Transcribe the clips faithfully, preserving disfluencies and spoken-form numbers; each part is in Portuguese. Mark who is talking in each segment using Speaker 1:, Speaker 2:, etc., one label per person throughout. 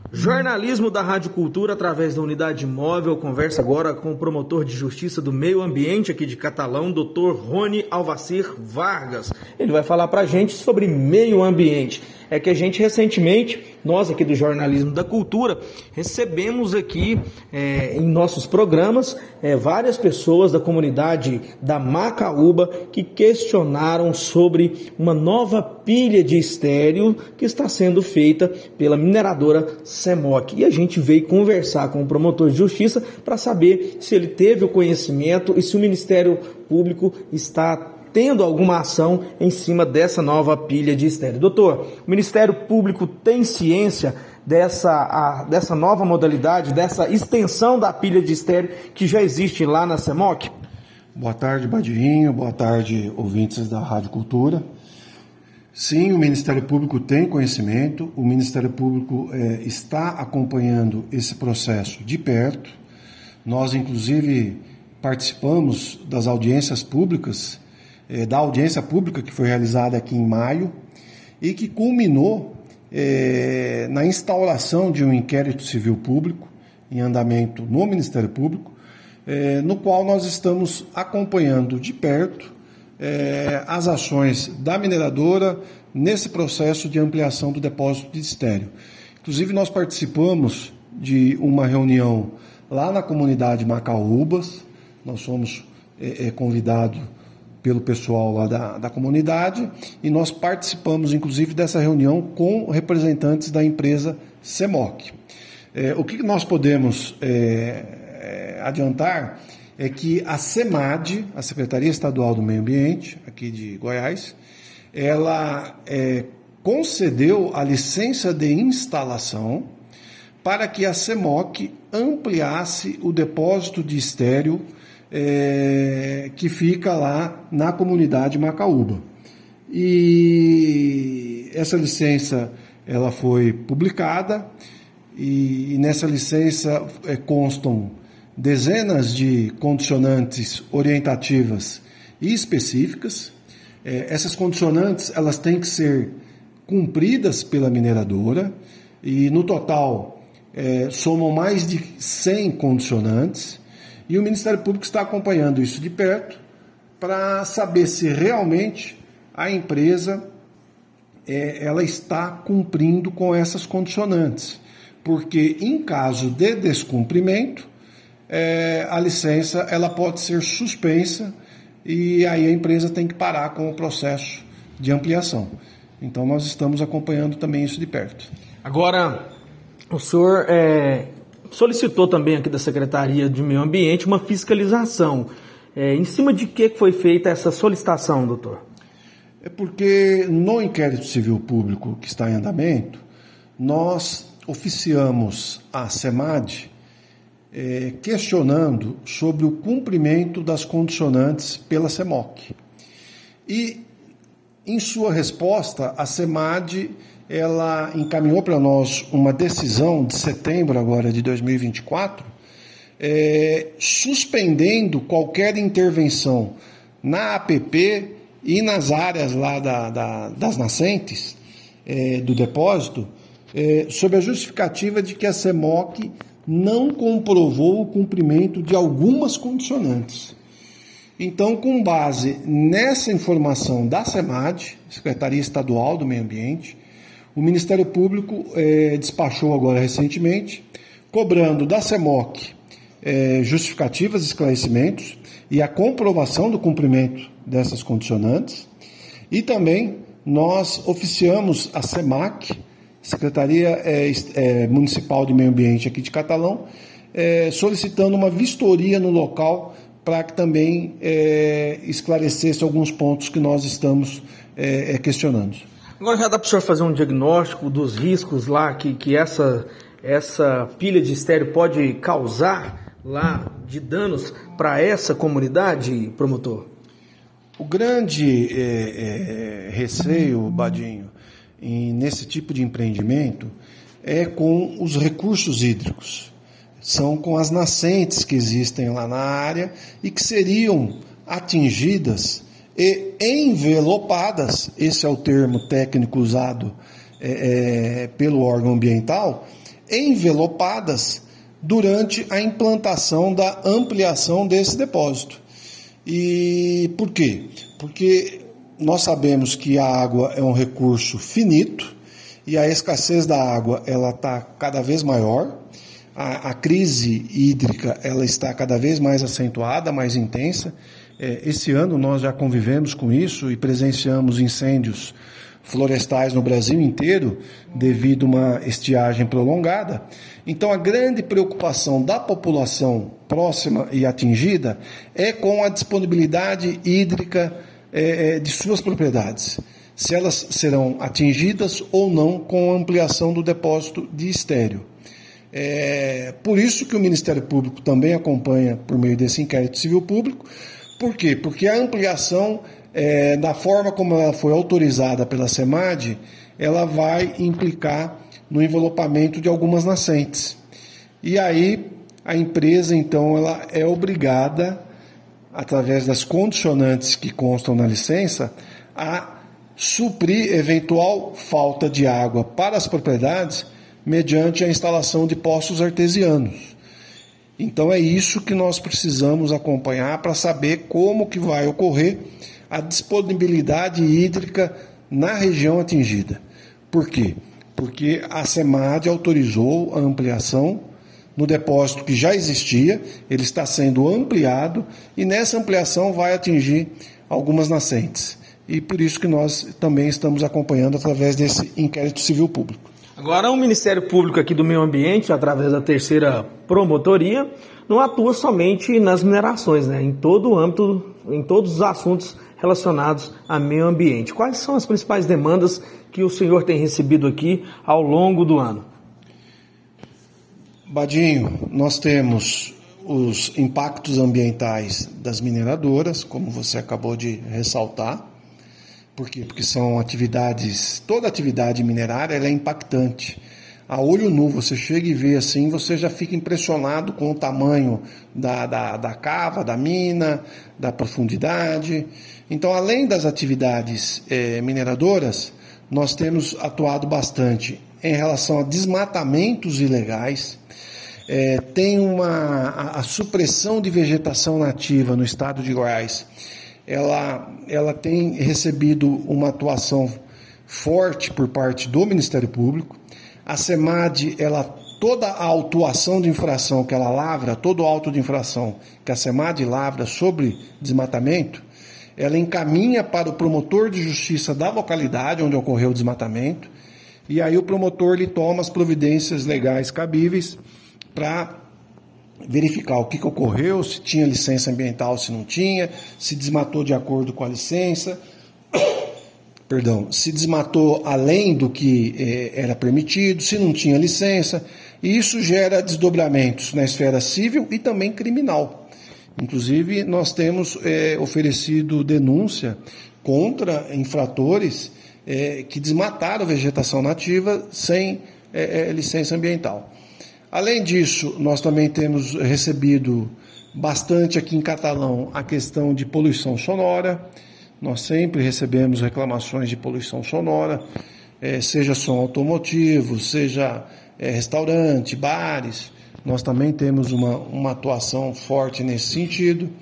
Speaker 1: Jornalismo da Rádio Cultura através da Unidade Móvel. Conversa agora com o promotor de justiça do meio ambiente aqui de Catalão, doutor Rony Alvacir Vargas. Ele vai falar pra gente sobre meio ambiente. É que a gente recentemente, nós aqui do Jornalismo da Cultura, recebemos aqui é, em nossos programas é, várias pessoas da comunidade da Macaúba que questionaram sobre uma nova pilha de estéreo que está sendo feita pela mineradora Semoc. E a gente veio conversar com o promotor de justiça para saber se ele teve o conhecimento e se o Ministério Público está tendo alguma ação em cima dessa nova pilha de estéreo. Doutor, o Ministério Público tem ciência dessa, a, dessa nova modalidade, dessa extensão da pilha de estéreo que já existe lá na Semoc?
Speaker 2: Boa tarde, Badinho. Boa tarde, ouvintes da Rádio Cultura. Sim, o Ministério Público tem conhecimento, o Ministério Público é, está acompanhando esse processo de perto. Nós, inclusive, participamos das audiências públicas, da audiência pública que foi realizada aqui em maio e que culminou é, na instauração de um inquérito civil público em andamento no Ministério Público, é, no qual nós estamos acompanhando de perto é, as ações da mineradora nesse processo de ampliação do depósito de estéreo. Inclusive, nós participamos de uma reunião lá na comunidade Macaúbas, nós fomos é, é, convidados pelo pessoal lá da, da comunidade, e nós participamos, inclusive, dessa reunião com representantes da empresa Semoc. É, o que nós podemos é, é, adiantar é que a SEMAD, a Secretaria Estadual do Meio Ambiente, aqui de Goiás, ela é, concedeu a licença de instalação para que a Semoc ampliasse o depósito de estéreo É, que fica lá na comunidade Macaúba. E essa licença ela foi publicada e, e nessa licença é, constam dezenas de condicionantes orientativas e específicas. É, essas condicionantes elas têm que ser cumpridas pela mineradora e no total é, somam mais de cem condicionantes. E o Ministério Público está acompanhando isso de perto para saber se realmente a empresa é, ela está cumprindo com essas condicionantes. Porque em caso de descumprimento, é, a licença ela pode ser suspensa e aí a empresa tem que parar com o processo de ampliação. Então nós estamos acompanhando também isso de perto.
Speaker 1: Agora, o senhor é... solicitou também aqui da Secretaria de Meio Ambiente uma fiscalização. É, em cima de que foi feita essa solicitação, doutor?
Speaker 2: É porque no inquérito civil público que está em andamento, nós oficiamos a SEMAD é, questionando sobre o cumprimento das condicionantes pela Semoc. E, em sua resposta, a SEMAD ela encaminhou para nós uma decisão de setembro agora de dois mil e vinte e quatro, é, suspendendo qualquer intervenção na A P P e nas áreas lá da, da, das nascentes é, do depósito, é, sob a justificativa de que a Semoc não comprovou o cumprimento de algumas condicionantes. Então, com base nessa informação da SEMAD, Secretaria Estadual do Meio Ambiente, o Ministério Público eh, despachou agora recentemente, cobrando da Semoc eh, justificativas, esclarecimentos e a comprovação do cumprimento dessas condicionantes. E também nós oficiamos a SEMAC, Secretaria eh, eh, Municipal de Meio Ambiente aqui de Catalão, eh, solicitando uma vistoria no local para que também eh, esclarecesse alguns pontos que nós estamos eh, questionando.
Speaker 1: Agora já dá para o senhor fazer um diagnóstico dos riscos lá que, que essa, essa pilha de estéreo pode causar lá de danos para essa comunidade, promotor?
Speaker 2: O grande é, é, receio, Badinho, em, nesse tipo de empreendimento é com os recursos hídricos. São com as nascentes que existem lá na área e que seriam atingidas e envelopadas, esse é o termo técnico usado é, é, pelo órgão ambiental, envelopadas durante a implantação da ampliação desse depósito. E por quê? Porque nós sabemos que a água é um recurso finito e a escassez da água ela está cada vez maior. A, a crise hídrica ela está cada vez mais acentuada, mais intensa. É, esse ano nós já convivemos com isso e presenciamos incêndios florestais no Brasil inteiro devido a uma estiagem prolongada. Então a grande preocupação da população próxima e atingida é com a disponibilidade hídrica é, de suas propriedades, se elas serão atingidas ou não com a ampliação do depósito de estéreo. É por isso que o Ministério Público também acompanha por meio desse inquérito civil público. Por quê? Porque a ampliação, é, da forma como ela foi autorizada pela SEMAD, ela vai implicar no envelopamento de algumas nascentes. E aí a empresa, então, ela é obrigada, através das condicionantes que constam na licença, a suprir eventual falta de água para as propriedades mediante a instalação de poços artesianos. Então é isso que nós precisamos acompanhar para saber como que vai ocorrer a disponibilidade hídrica na região atingida. Por quê? Porque a SEMAD autorizou a ampliação no depósito que já existia, ele está sendo ampliado e nessa ampliação vai atingir algumas nascentes. E por isso que nós também estamos acompanhando através desse inquérito civil público.
Speaker 1: Agora, o Ministério Público aqui do Meio Ambiente, através da terceira promotoria, não atua somente nas minerações, né? Em todo o âmbito, em todos os assuntos relacionados a meio ambiente. Quais são as principais demandas que o senhor tem recebido aqui ao longo do ano?
Speaker 2: Badinho, nós temos os impactos ambientais das mineradoras, como você acabou de ressaltar. Por quê? Porque são atividades, toda atividade minerária ela é impactante. A olho nu, você chega e vê assim, você já fica impressionado com o tamanho da, da, da cava, da mina, da profundidade. Então, além das atividades eh, mineradoras, nós temos atuado bastante em relação a desmatamentos ilegais. Eh, tem uma, a, a supressão de vegetação nativa no estado de Goiás. Ela, ela tem recebido uma atuação forte por parte do Ministério Público. A SEMAD, ela, toda a autuação de infração que ela lavra, todo o auto de infração que a SEMAD lavra sobre desmatamento, ela encaminha para o promotor de justiça da localidade onde ocorreu o desmatamento, e aí o promotor ele toma as providências legais cabíveis para verificar o que, que ocorreu, se tinha licença ambiental, se não tinha, se desmatou de acordo com a licença, perdão, se desmatou além do que eh, era permitido, se não tinha licença, e isso gera desdobramentos na esfera civil e também criminal. Inclusive, nós temos eh, oferecido denúncia contra infratores eh, que desmataram vegetação nativa sem eh, licença ambiental. Além disso, nós também temos recebido bastante aqui em Catalão a questão de poluição sonora. Nós sempre recebemos reclamações de poluição sonora, eh, seja som automotivo, seja eh, restaurante, bares. Nós também temos uma, uma atuação forte nesse sentido.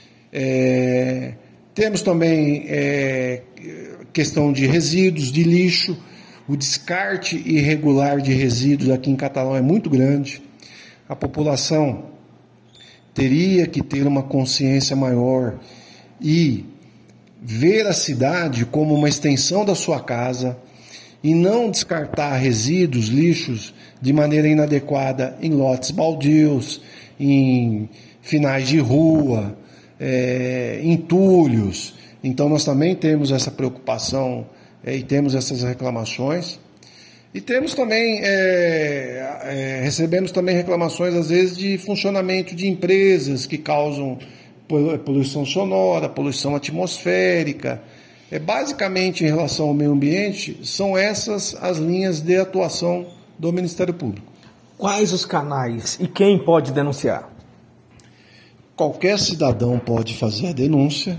Speaker 2: É, temos também é, questão de resíduos, de lixo. O descarte irregular de resíduos aqui em Catalão é muito grande. A população teria que ter uma consciência maior e ver a cidade como uma extensão da sua casa e não descartar resíduos, lixos, de maneira inadequada em lotes baldios, em finais de rua, é, entulhos. Então nós também temos essa preocupação é, e temos essas reclamações. E temos também, é, é, recebemos também reclamações às vezes de funcionamento de empresas que causam poluição sonora, poluição atmosférica. É, basicamente, em relação ao meio ambiente, são essas as linhas de atuação do Ministério Público.
Speaker 1: Quais os canais e quem pode denunciar?
Speaker 2: Qualquer cidadão pode fazer a denúncia.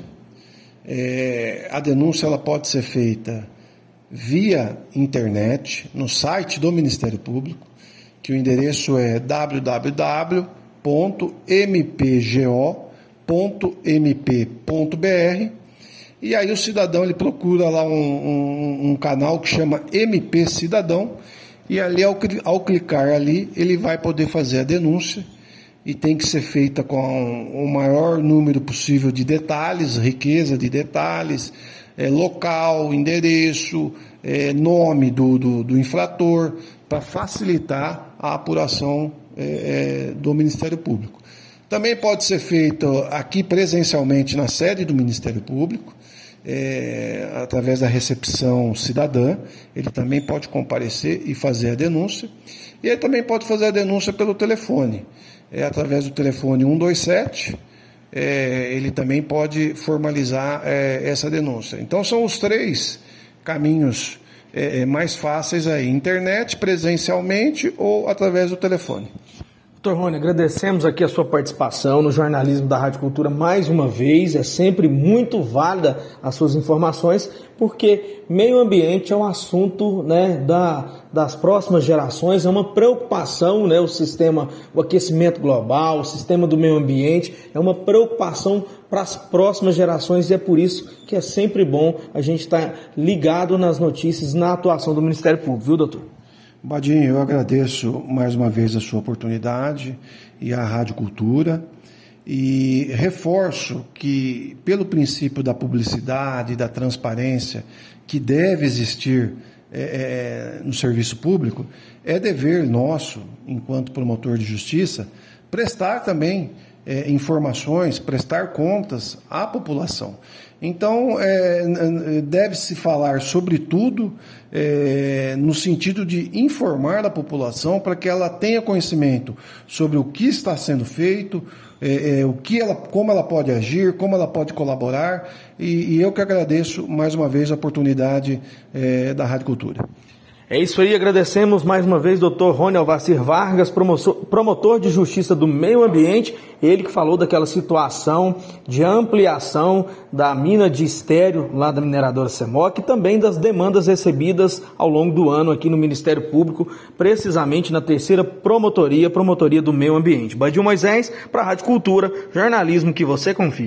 Speaker 2: É, a denúncia ela pode ser feita via internet, no site do Ministério Público, que o endereço é w w w ponto m p g o ponto m p ponto b r, e aí o cidadão ele procura lá um, um, um canal que chama M P Cidadão, e ali ao, ao clicar ali ele vai poder fazer a denúncia, e tem que ser feita com o maior número possível de detalhes, riqueza de detalhes, é, local, endereço, é, nome do, do, do infrator, para facilitar a apuração é, é, do Ministério Público. Também pode ser feito aqui presencialmente na sede do Ministério Público, é, através da recepção cidadã. Ele também pode comparecer e fazer a denúncia. E ele também pode fazer a denúncia pelo telefone, é, através do telefone um dois sete, é, ele também pode formalizar é, essa denúncia. Então são os três caminhos é, mais fáceis aí: internet, presencialmente ou através do telefone.
Speaker 1: doutor Rony, agradecemos aqui a sua participação no jornalismo da Rádio Cultura mais uma vez. É sempre muito válida as suas informações, porque meio ambiente é um assunto, né, da, das próximas gerações, é uma preocupação, né, o sistema, o aquecimento global, o sistema do meio ambiente, é uma preocupação para as próximas gerações, e é por isso que é sempre bom a gente estar ligado nas notícias, na atuação do Ministério Público, viu, doutor?
Speaker 2: Badinho, eu agradeço mais uma vez a sua oportunidade e a Rádio Cultura, e reforço que, pelo princípio da publicidade e da transparência que deve existir é, no serviço público, é dever nosso, enquanto promotor de justiça, prestar também é, informações, prestar contas à população. Então, é, deve-se falar sobre tudo é, no sentido de informar a população para que ela tenha conhecimento sobre o que está sendo feito, é, é, o que ela, como ela pode agir, como ela pode colaborar, e, e eu que agradeço mais uma vez a oportunidade é, da Rádio Cultura.
Speaker 1: É isso aí, agradecemos mais uma vez doutor Rony Alvacir Vargas, promotor de justiça do meio ambiente, ele que falou daquela situação de ampliação da mina de estéreo lá da mineradora Semoc, e também das demandas recebidas ao longo do ano aqui no Ministério Público, precisamente na terceira promotoria, promotoria do meio ambiente. Badinho Moisés, para a Rádio Cultura, jornalismo que você confia.